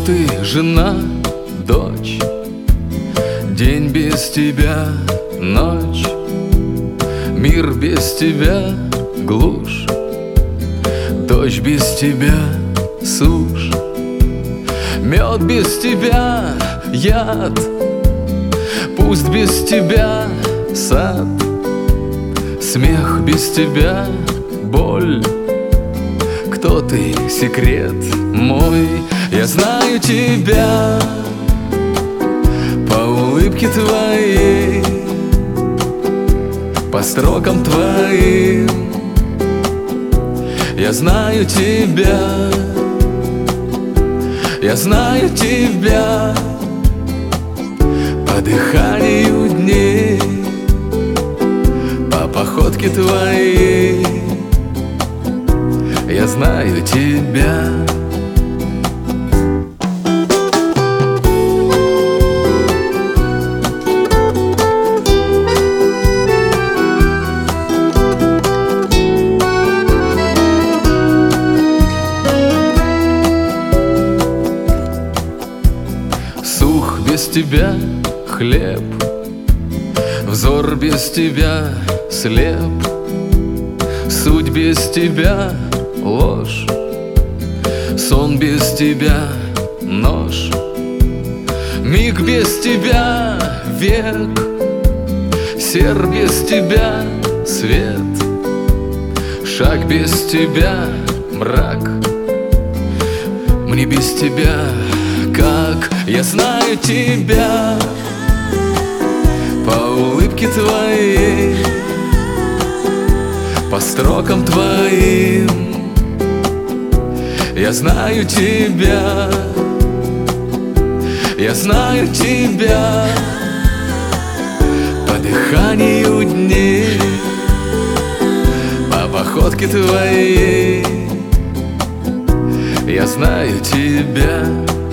ты, жена, дочь, день без тебя, ночь, мир без тебя, глушь, дождь без тебя, сушь, мед без тебя, яд, пусть без тебя, сад, смех без тебя, боль. Кто ты, секрет мой? Я знаю тебя по улыбке твоей, по строкам твоим. Я знаю тебя, я знаю тебя по дыханию дней, по походке твоей. Я знаю тебя. Сух без тебя хлеб, взор без тебя слеп, суть без тебя ложь, сон без тебя нож, миг без тебя век, сер без тебя свет, шаг без тебя мрак. Мне без тебя как? Я знаю тебя по улыбке твоей, по строкам твоим. Я знаю тебя, я знаю тебя по дыханию дней, по походке твоей. Я знаю тебя.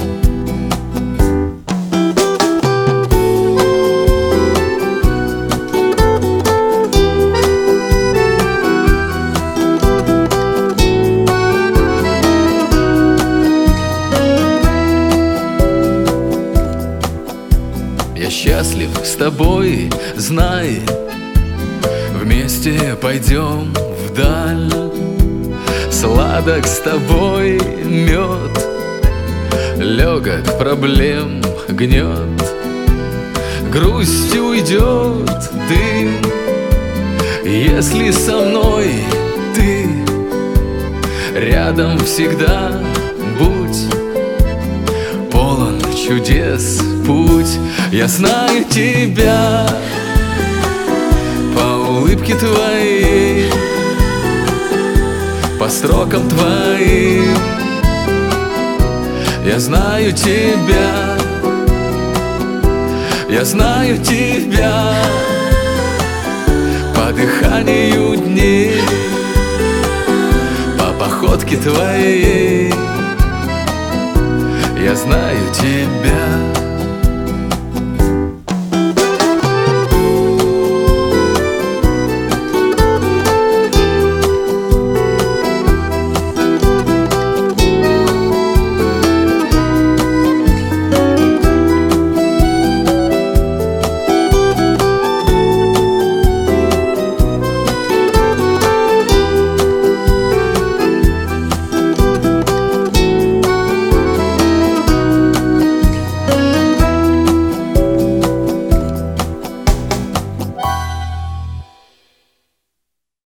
Я счастлив с тобой, знай, вместе пойдем вдаль. Сладок с тобой мед, легок проблем гнет, грусть уйдет дым, если со мной ты. Рядом всегда будь, полон чудес путь. Я знаю тебя по улыбке твоей, по строкам твоим. Я знаю тебя, я знаю тебя по дыханию дней, по походке твоей. Я знаю тебя.